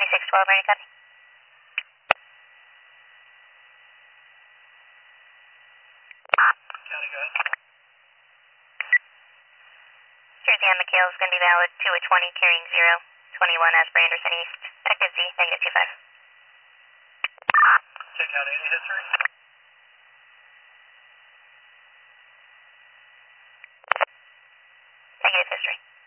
2612, ready, copy. County, go ahead. Jersey on McHale is going to be valid 2 at 20, carrying 021 as per Anderson East. Active Z, negative 25. Check out any history. Negative history.